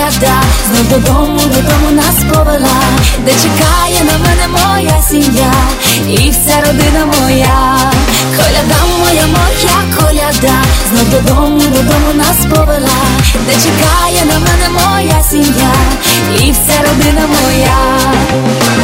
коляда, знов додому нас повела, де чекає на мене моя сім'я і вся родина моя. Коляда моя, моя коляда, знов додому нас повела, де чекає на мене моя сім'я і вся родина моя.